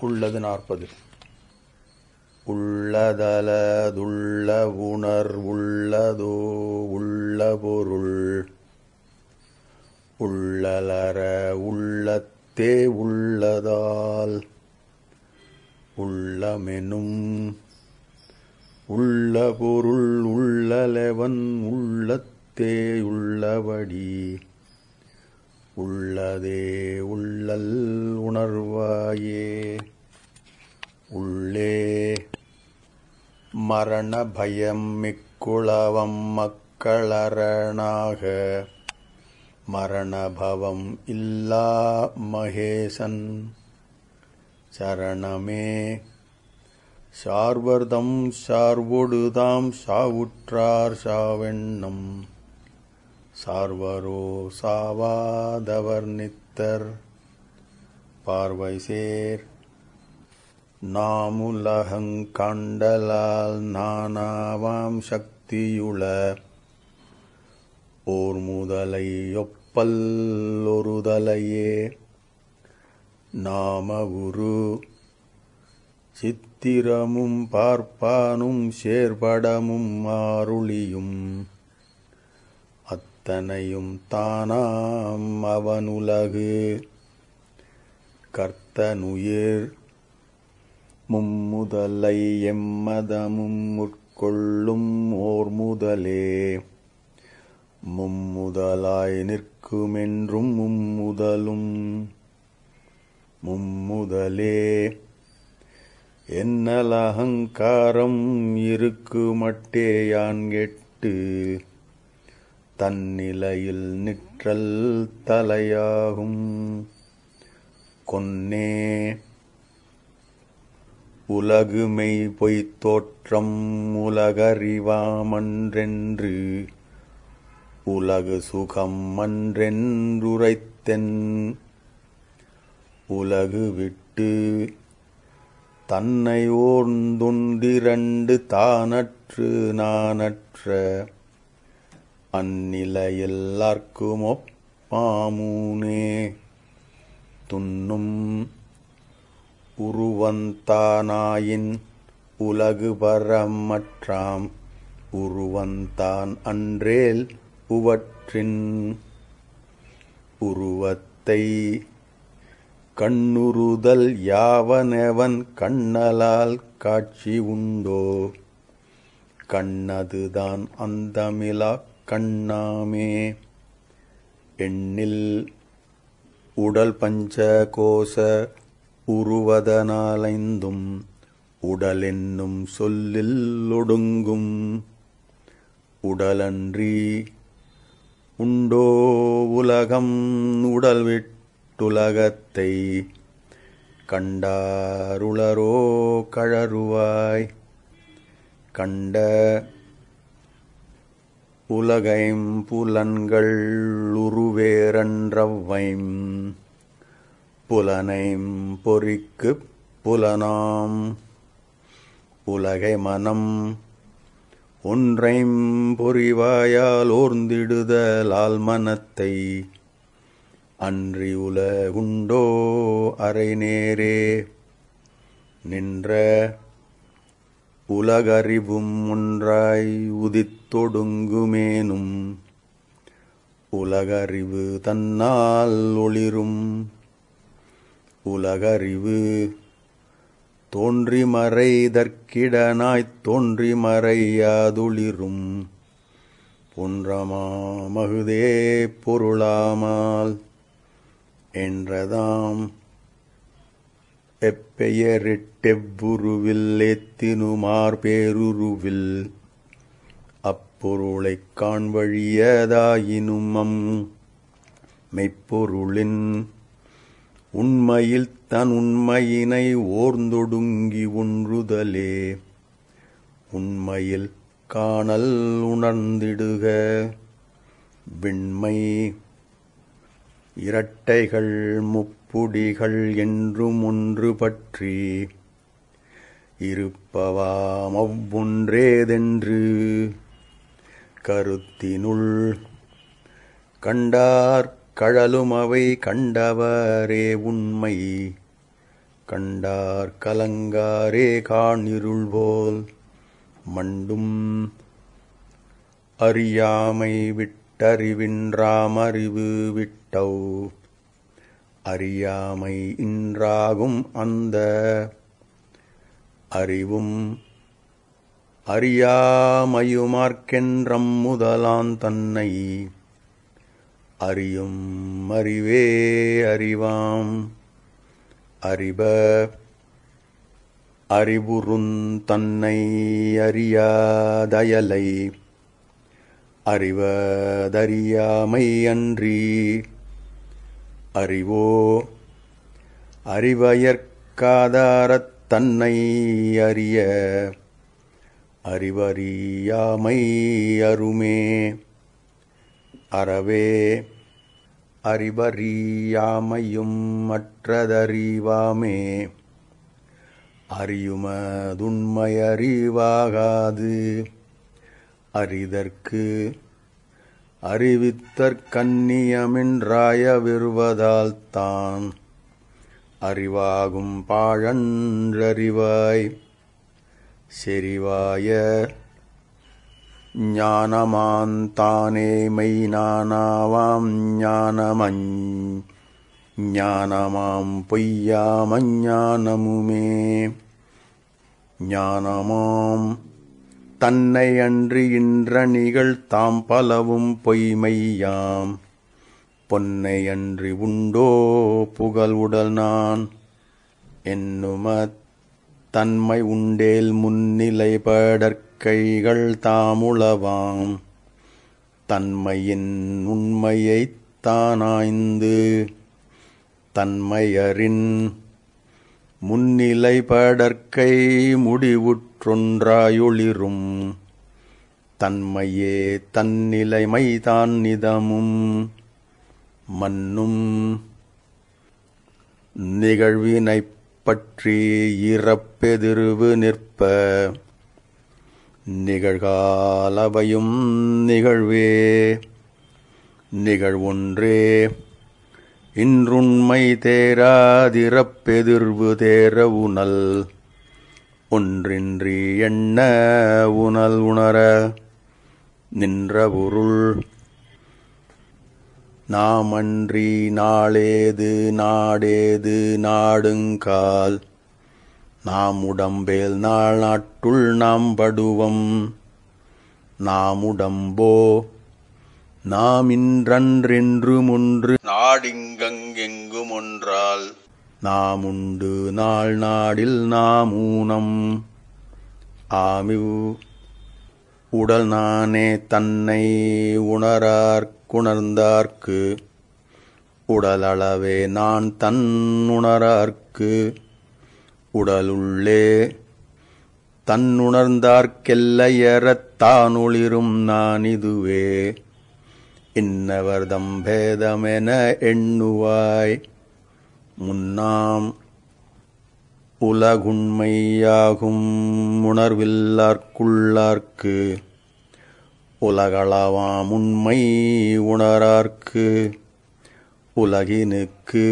உள்ளது 40. உள்ளதலதுள்ள உணர்வுள்ளதோ உள்ள பொருள் உள்ளலற உள்ளத்தே உள்ளதால் உள்ளமெனும் உள்ள பொருள் உள்ளலவன் உள்ளத்தே உள்ளபடி உள்ளதே உள்ளல் உணர்வாயே. உள்ளே மரண பயம் மிக்குளவம் மக்களரணாக மரணபவம் இல்லா மகேசன் சரணமே சார்வர்தம் சார்வொடுதாம் சாவுற்றார் சாவெண்ணம் சார்வரோ சாவாதவர் நித்தர் பார்வை சேர் நாமுலகங் கண்டலால் நானாவாம் சக்தியுள ஓர் முதலை ஒப்பல் ஒருதலையே நாமவுரு சித்திரமும் பார்ப்பானும் சேர்படமும் ஆருளியும் அத்தனையும் தானாம் அவனுலகு கர்த்தனுயிர் மும்முதலை எம்மதமும் உட்கொள்ளும் ஓர் முதலே மும்முதலாய் நிற்குமென்றும் மும்முதலும் மும்முதலே என்னலகங்காரம் இருக்குமட்டே யான் கெட்டு தன்னிலையில் நிற்றல் தலையாகும் கொன்னே உலகுமெய் பொய்த்தோற்றம் உலகறிவாமன்றென்று உலகு சுகம் அன்றென்றுரைத்தென் உலகு விட்டு தன்னை ஓர்ந்தொன்றிரண்டு தானற்று நானற்ற அந்நிலையெல்லார்க்குமொப்பாமூனே துன்னும் உருவந்தானாயின் உலகு பரமற்றாம் உருவந்தான் அன்றேல் உவற்றின் உருவத்தை கண்ணுறுதல் யாவனவன் கண்ணலால் காட்சி உண்டோ கண்ணதுதான் அந்தமிலாக் கண்ணாமே எண்ணில் உடல் பஞ்ச கோச உருவதனாலைந்தும் உடலென்னும் சொல்லில் ஒடுங்கும் உடலன்றி உண்டோ உலகம் உடல் விட்டுலகத்தை கண்டாருளரோ கழறுவாய் கண்ட உலகைம் புலன்கள் உருவேரன்றவைம் புலனைம் பொறிக்குப் புலனாம் உலகை மனம் ஒன்றைம் பொறிவாயால் ஓர்ந்திடுதலால் மனத்தை அன்றி உலகுண்டோ அரை நேரே நின்ற உலகறிவும் ஒன்றாய் உதித்தொடுங்குமேனும் உலகறிவு தன்னால் ஒளிரும் உலகறிவு தோன்றி மறைதற்கிடனாய்த் தோன்றி மறையாதுளிரும் பொன்றமாமகுதே பொருளாமால் என்றதாம் எப்பெயரிட்டெவ்வுருவில் ஏத்தினுமார் பேருருவில் அப்பொருளைக் காண்வழியதாயினும் மெய்ப்பொருளின் உண்மையில் தன் உண்மையினை ஓர்ந்தொடுங்கி ஒன்றுதலே உண்மையில் காணல் உணர்ந்திடுக விண்மை இரட்டைகள் முப்புடிகள் என்றும் ஒன்று பற்றி இருப்பவாம் அவ்வொன்றேதென்று கருத்தினுள் கண்டார் கழலும் அவை கண்டவரே உண்மை கண்டார் கலங்காரே காணிருள் போல் மண்டும் அறியாமை விட்டறிவின்றாம் அறிவு விட்டௌ அறியாமை இன்றாகும் அந்த அறிவும் அறியாமையுமார்க்கென்றம் முதலான் தன்னை அறியும் அறிவே அறிவாம் அறிப அறிவுறுந் தன்னை அறியாதயலை அறிவதறியாமை அன்றி அறிவோ அறிவயற்காதாரத் தன்னை அறிய அறிவறியாமை அருமே அறவே அறிவறியாமையும் மற்றதறிவாமே அறியுமதுண்மையறிவாகாது அறிதற்கு அறிவித்தற்கன்னியமென்றாய விருவதால் தான் அறிவாகும் பாழன்றறிவாய் செறிவாய ஞானமான் தானே மெய்ஞானாவாம் ஞானமஞ் ஞானமாம் பொய்யாமஞானமுமே ஞானமாம் தன்னை அன்றி இன்றணிகள் தாம் பலவும் பொய்மையாம் பொன்னை அன்றி உண்டோ புகழ் உடல் நான் என்னுமத் தன்மை உண்டேல் முன்னிலை படற்கைகள் தாமுளவாம் தன்மையின் உண்மையைத் தானாய்ந்து தன்மையறின் முன்னிலை படற்கை முடிவுற்றொன்றாயொளிரும் தன்மையே தன்னிலைமை தான் நிதமும் மன்னும் நிகழ்வினைப் பற்றி இறப்பெதிர்வு நிற்ப நிகழ்காலவையும் நிகழ்வே நிகழ்வொன்றே இன்றுண்மை தேராதிறப்பெதிர்வு தேர உணல் ஒன்றின்றி எண்ண உணல் உணர நின்ற பொருள் நாமன்றி நாளேது நாடேது நாடுங்கால் நாம் உடம்பேல் நாள் நாட்டுள் நாம் படுவம் நாம் உடம்போ நாம் இன்றன்றென்றுமொன்று நாடிங்கெங்கும் ஒன்றால் நாம் உண்டு நாள் நாடில் நாம் ஊனம் ஆமிவ் உடல் நானே தன்னை உணரார்க்குணர்ந்தார்க்கு உடலளவே நான் தன் உணரார்க்கு உடலுள்ளே தன்னுணர்ந்தார்க்கெல்லையறத் தானொளிரும் நான் இதுவே இன்னவர்தம் பேதமென எண்ணுவாய் முன்னாம் உலகுண்மையாகும் உணர்வில்லார்க்குள்ளார்க்கு உலகளவாம் உண்மை உணரார்க்கு உலகினுக்கு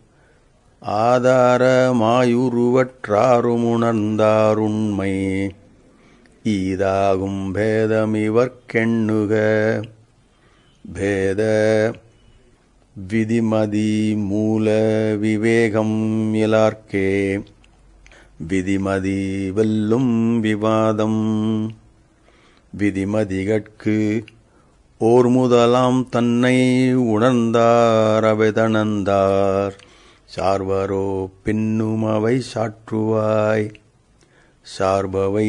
ஆதாரமாயுருவற்றாருமுணர்ந்தாருண்மை ஈதாகும் பேதமிவர்க்கெண்ணுக பேத விதிமதி மூல விவேகம் இலார்க்கே விதிமதி வெல்லும் விவாதம் விதிமதிகட்கு ஓர் முதலாம் தன்னை உணர்ந்தார் அவைதணந்தார் சார்வரோ பின்னும் அவை சாற்றுவாய் சார்பவை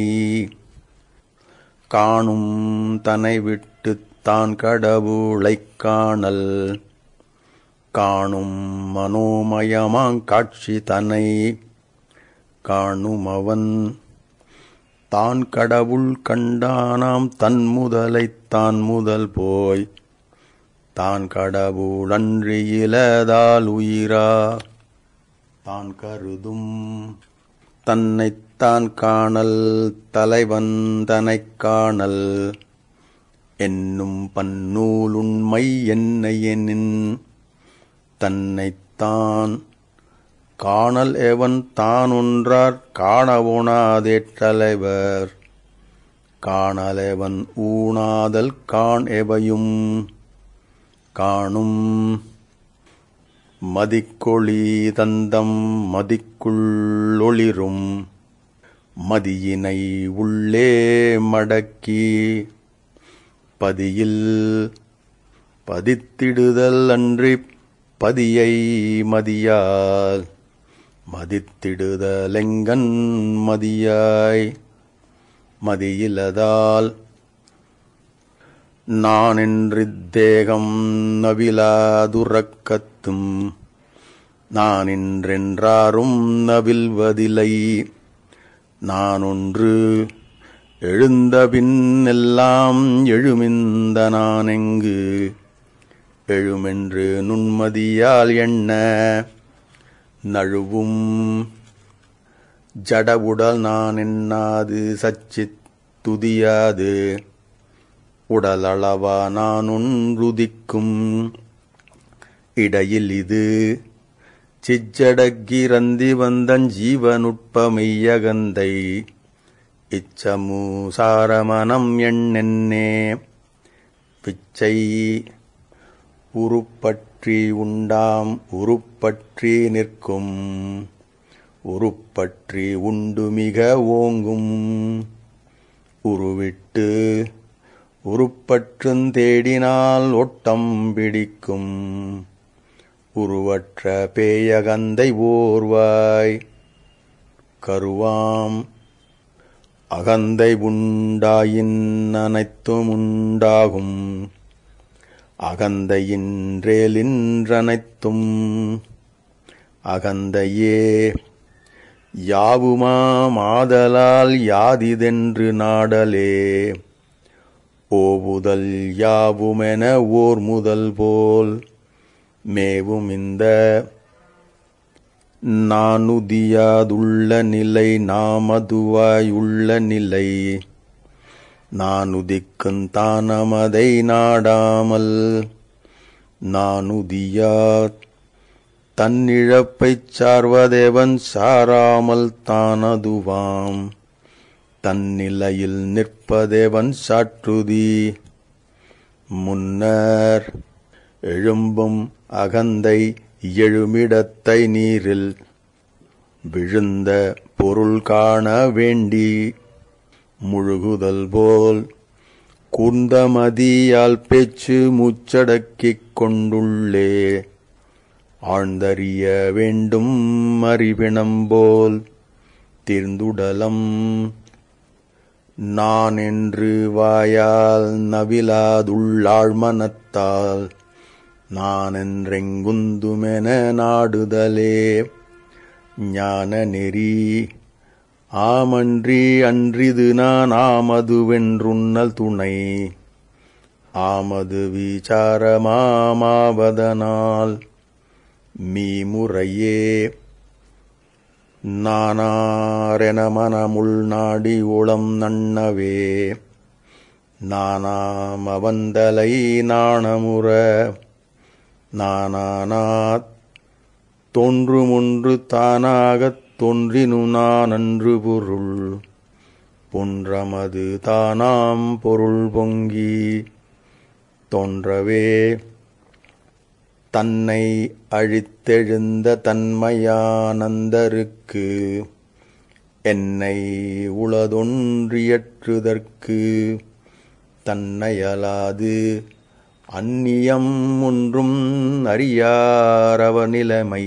காணும் தனை விட்டுத் தான் கடவுளைக் காணல் காணும் மனோமயமாங் காட்சி தனை காணுமவன் தான் கடவுள் கண்டானாம் தன் முதலைத் தான் முதல் போய் தான் கடவுளன்றியிலதால் உயிரா தான் கருதும் தன்னைத்தான் காணல் தலைவன் தனைக் காணல் என்னும் பன்னூலுண்மை என்னையெனின் தன்னைத்தான் காணல் எவன் தானொன்றார் காணவொணாதேற்றலைவர் காணலெவன் ஊனாதல் காண் எவையும் காணும் மதிக்கொளி தந்தம் மதிக்குள்ளொளிரும் மதியினை உள்ளே மடக்கி பதியில் பதித்திடுதல் அன்றிப் பதியை மதியால் மதித்திடுதலெங்கண் மதியாய் மதியிலதால் நானென்றித்தேகம் நவிலாதுறக்கத்தும் நானின்றென்றாரும் நவில்வதிலை நானொன்று எழுந்தபின் எல்லாம் எழுமிந்த நானெங்கு எழுமென்று நுண்மதியால் எண்ண நழுவும் ஜடவுடல் நான் எண்ணாது சச்சித் துதியாது உடலளவா நானொன்றுதிக்கும் இடையில் இது சிச்சடக்கிறந்தி வந்தன் ஜீவனுட்பமெய்யகந்தை இச்சமு சாரமனம் எண்ணென்னே பிச்சை உருப்பற்றி உண்டாம் உருப்பற்றி நிற்கும் உருப்பற்றி உண்டு மிக ஓங்கும் உருவிட்டு உருப்பற்றுந் தேடினால் ஒட்டம் பிடிக்கும் உருவற்ற பேயகந்தை ஓர்வாய் கருவாம் அகந்தை உண்டாயின் அனைத்தும் உண்டாகும் அகந்தையின்றேலின்றனைத்தும் அகந்தையே யாவுமாமாதலால் யாதிதென்று நாடலே ஓவுதல் யாவுமென ஓர் முதல் போல் மேவும் இந்த நானுதியாதுள்ள நிலை நாமதுவாயுள்ள நிலை நானுதிக்குந் தானமதை நாடாமல் நானுதியாத் தன்னிழப்பைச் சார்வதேவன் சாராமல் தானதுவாம் தன்னிலையில் நிற்பதேவன் சாற்றுதி முன்னர் எழும்பும் அகந்தை எழுமிடத்தை நீரில் விழுந்த பொருள் காண வேண்டி முழுகுதல் போல் கூர்ந்தமதியால் பேச்சு மூச்சடக்கிக் கொண்டுள்ளே ஆழ்ந்தறிய வேண்டும் அறிவினம்போல் தீர்ந்துடலம் நான் என்று வாயால் நவிலாதுள்ளாழ்மனத்தால் நானென்றெங்குந்துமென நாடுதலே ஞான நெறி ஆமன்றி அன்றிது நான் ஆமதுவென்றுண்ணல் துணை ஆமது விசாரமாமாவதனால் மீமுறையே நானாரென மனமுள் நாடி உளம் நண்ணவே நானாமவந்தலை நாணமுற நானானாத் தோன்றுமொன்று தானாகத் தோன்றினு நானன்று பொருள் பொன்றமது தானாம் பொருள் பொங்கி தோன்றவே தன்னை அழித்தெழுந்த தன்மையானந்தருக்கு என்னை உளதொன்றியற்றுதற்கு தன்னையலாது அந்நியம் ஒன்றும் அறியாரவநிலைமை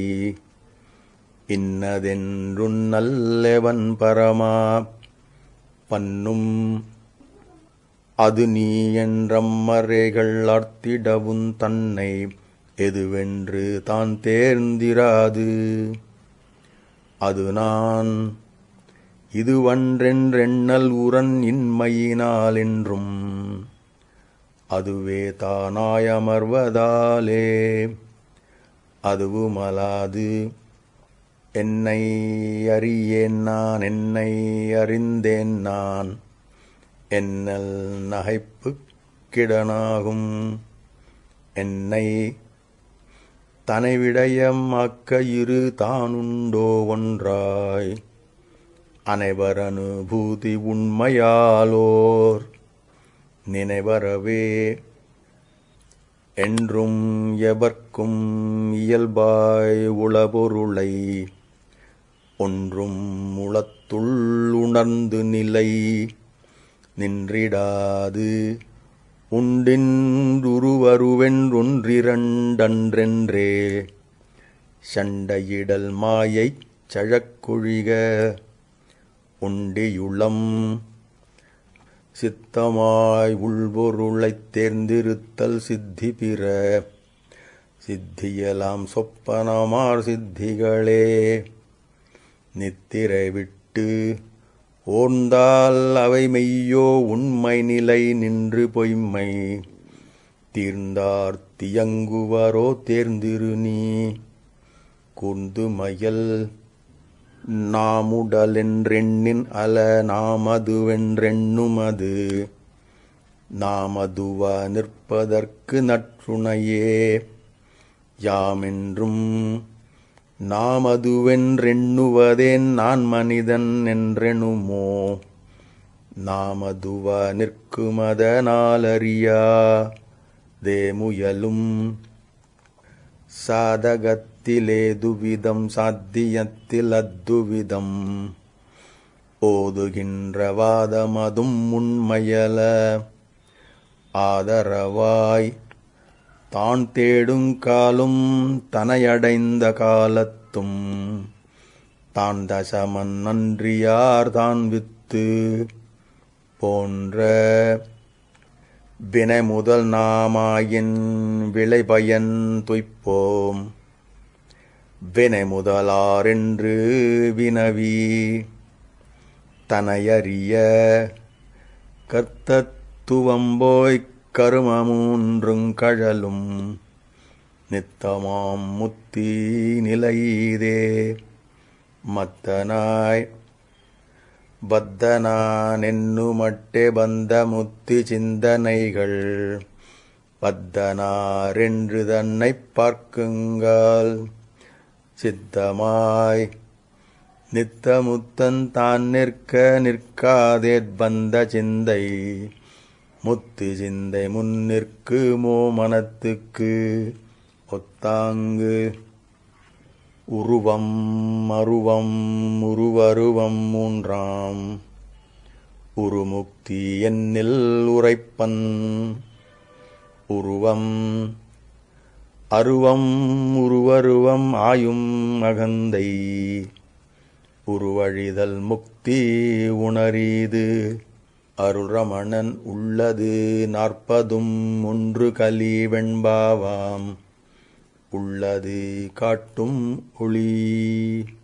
இன்னதென்றுன்னல்லெவன் பரமா பன்னும் அது நீ என்றம்மறைகள் ஆர்த்திடவும் தன்னை எதுவென்று தான் தேர்ந்திராது அது நான் இதுவன்றென்றெண்ணல் உரன் இன்மையினால் என்றும் அதுவே தானாயமர்வதாலே அதுவுமலாது என்னை அறியேன் நான் என்னை அறிந்தேன் நான் என்னல் நகைப்புக் கிடனாகும் என்னை தனைவிடயம் ஆக்க இரு தானுண்டோ ஒன்றாய் அனைவர் அனுபூதி உண்மையாலோர் நினைவரவே என்றும் எவர்க்கும் இயல்பாய் உளபொருளை ஒன்றும் உளத்துள் உணர்ந்து நிலை நின்றிடாது உண்டின்றுருவருவென்றொன்றிரண்டன்றென்றே சண்டையிடல் மாயைச் சழக்கொழிக உண்டியுளம் சித்தமாய் உள்பொருளைத் தேர்ந்திருத்தல் சித்தி பிற சித்தியலாம் சொப்பனமார் சித்திகளே நித்திரை விட்டு ஓர்ந்தால் அவை மெய்யோ உண்மை நிலை நின்று பொய்மை தீர்ந்தார் தியங்குவரோ தேர்ந்திரு நீ கூர்ந்து மயல் நாமுடலென்றெண்ணின் அல நாமதுவென்றெண்ணுமது நாமதுவா நிற்பதற்கு நற்றுணையே யாமென்றும் நாமதுவென்றெண்ணுவதேன் நான் மனிதன் என்றெனுமோ நாமதுவா நிற்குமதனாலறியா தேமுயலும் சாதகத்திலேதுவிதம் சாத்தியத்தில் அத்துவிதம் ஓதுகின்ற வாதமதும் உண்மையல ஆதரவாய் தான் தேடுங்காலும் தனையடைந்த காலத்தும் தான் தசமன் நன்றியார் தான் வித்து போன்ற வினை முதல் நாமாயின் விளைபயன் துய்ப்போம் வினை முதலாரென்று வினவி தனையறிய கர்த்தத்துவம்போய்க் கருமமூன்றுங் கழலும் நித்தமாம் முத்தி நிலையீதே மத்தனாய் பத்தனான் என்னுமட்டே பந்த முத்தி சிந்தனைகள் பத்தனாரென்று தன்னைப் பார்க்குங்கால் சித்தமாய் நித்தமுத்தன் தான் நிற்க நிற்காதேற் பந்த சிந்தை முத்து சிந்தை முன்னிற்குமோ மனத்துக்கு ஒத்தாங்கு உருவம் அருவம் உருவருவம் மூன்றாம் உருமுக்தி என்னில் உரைப்பன் உருவம் அருவம் உருவருவம் ஆயும் அகந்தை உருவழிதல் முக்தி உணரீது அருரமணன் உள்ளது 40 கலி வெண்பாவாம் உள்ளது காட்டும் ஒளி.